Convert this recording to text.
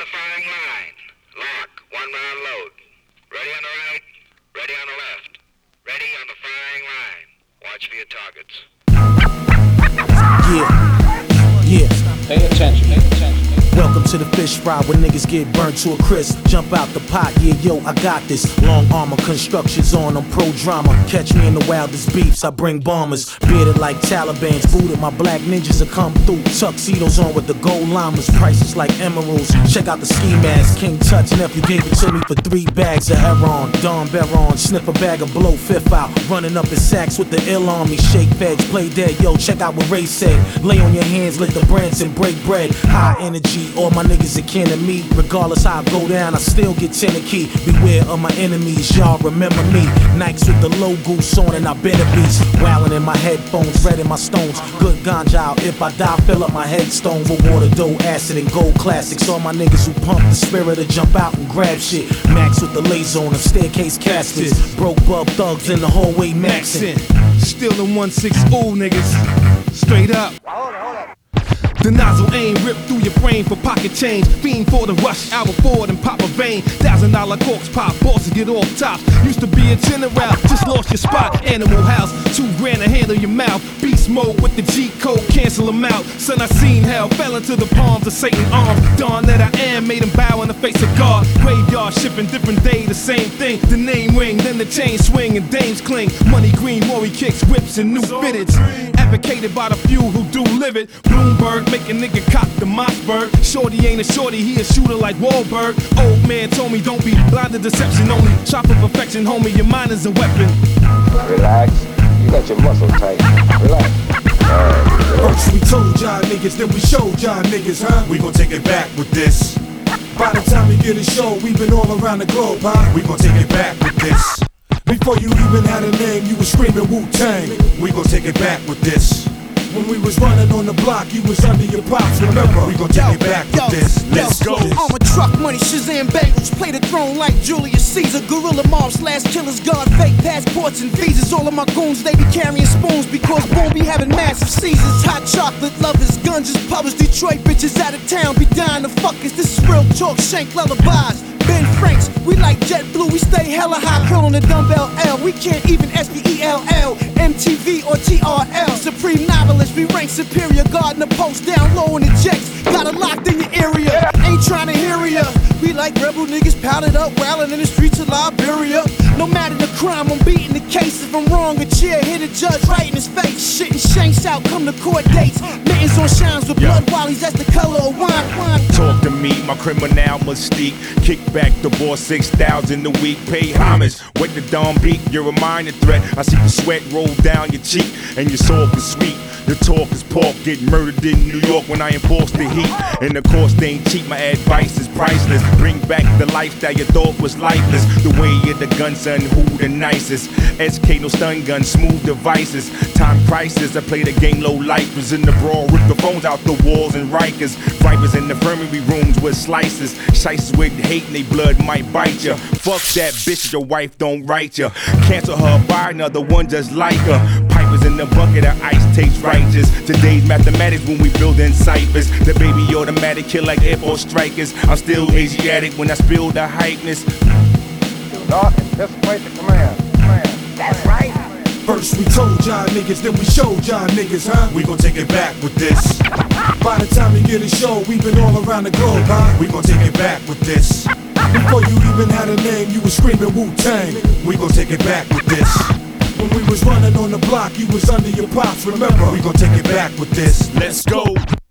the firing line. Lock, 1 round load. Ready on the right, ready on the left. Ready on the firing line. Watch for your targets. Yeah. Pay attention. Welcome to the fish fry where niggas get burnt to a crisp. Jump out the pot, yeah, yo, I got this. Long armor constructions on, I'm pro drama. Catch me in the wildest beefs, I bring bombers. Bearded like Taliban's, booted my black ninjas that come through. Tuxedos on with the gold llamas, prices like emeralds. Check out the ski mask, King Tut's nephew gave it to me for 3 bags of heroin. Don Baron, sniff a bag of blow, fifth out. Running up in sacks with the ill on me. Shake feds, play dead, yo, check out what Ray said. Lay on your hands, lick the brands and break bread. High energy, all my niggas are kin to me. Regardless how I go down, I still get key. Beware of my enemies, y'all remember me. Nikes with the low goose on and I been a beast. Wildin' in my headphones, red in my stones. Good ganja out, if I die, fill up my headstone with water, dough, acid, and gold classics. All my niggas who pump the spirit to jump out and grab shit. Max with the laser on the staircase caskets. Broke bub thugs in the hallway maxin'. Still in 1-6 ooh niggas. Straight up. The nozzle aim, rip through your brain for pocket change. Fiend for the rush, hour forward and pop a vein. $1,000 corks pop, bosses get off top. Used to be a general, just lost your spot. Animal house, $2 grand to handle your mouth. Beast mode with the G code, cancel them out. Son, I seen hell, fell into the palms of Satan's arms. Dawn that I am, made him bow in the face of God. Graveyard shipping, different day, the same thing. The name ring, then the chain swing and dames cling. Money green, Maury kicks, whips and new fitteds. Advocated by the few who do live it. Bloomberg, make a nigga cock the Mossberg. Shorty ain't a shorty, he a shooter like Wahlberg. Old man told me don't be blind to deception only. Shop for perfection, homie, your mind is a weapon. Relax. You got your muscles tight. Relax. First we told y'all niggas, then we showed y'all niggas, huh? We gon' take it back with this. By the time we get a show, we been all around the globe, huh? We gon' take it back with this. Before you even had a name, you was screaming Wu-Tang. We gon' take it back with this. When we was running on the block, you was under your pops, remember? We gon' take it back with this. Let's go. Armor truck money, Shazam bangles. Play the throne like Julius Caesar. Gorilla mob slash killers guard fake passports and visas. All of my goons, they be carrying spoons because won't be having massive seizures. Hot chocolate lovers, guns just published. Detroit bitches out of town be dying to fuck us. This is real talk, shank lullabies. Ben Franks, we like JetBlue, we stay hella high, curl on the dumbbell L. We can't even SPELL, MTV or TRL. Supreme novelist, we rank superior, guarding the post down low in the jets. Got it locked in your area, ain't trying to hear ya. We like rebel niggas powdered up, wildin' in the streets of Liberia. No matter the crime, I'm beating the case. If I'm wrong, a chair hit a judge right in his face. Shitting shanks out, come to court dates. Mittens on shines with blood wallies, that's the color of wine. Talk to me, my criminal mystique. Kick back the boss 6,000 a week. Pay homage, wet the dawn beat. You're a minor threat. I see the sweat roll down your cheek, and your soul is sweet. The talk is pork, get murdered in New York when I enforce the heat. And the cost ain't cheap, my advice is priceless. Bring back the lifestyle you thought was lifeless. The way of the gun, son, who the nicest? SK, no stun gun, smooth devices. Time crisis, I play the game low lifers. In the brawl, rip the phones out the walls and Rikers. Vipers in the infirmary rooms with slices. Shices with hate and they blood might bite ya. Fuck that bitch, your wife don't write ya. Cancel her, buy another one just like her. Pipers in the bucket of ice takes righteous. Today's mathematics when we buildin' ciphers. The baby automatic kill like Air Force strikers. I'm still Asiatic when I spill the hypeness. Doc, anticipate the command. That's right. First we told y'all niggas, then we showed y'all niggas, huh? We gon' take it back with this. By the time we get a show, we been all around the globe, huh? We gon' take it back with this. Before you even had a name, you was screaming Wu-Tang. We gon' take it back with this. When we was running on the block, you was under your pops, remember? We gon' take it back with this. Let's go.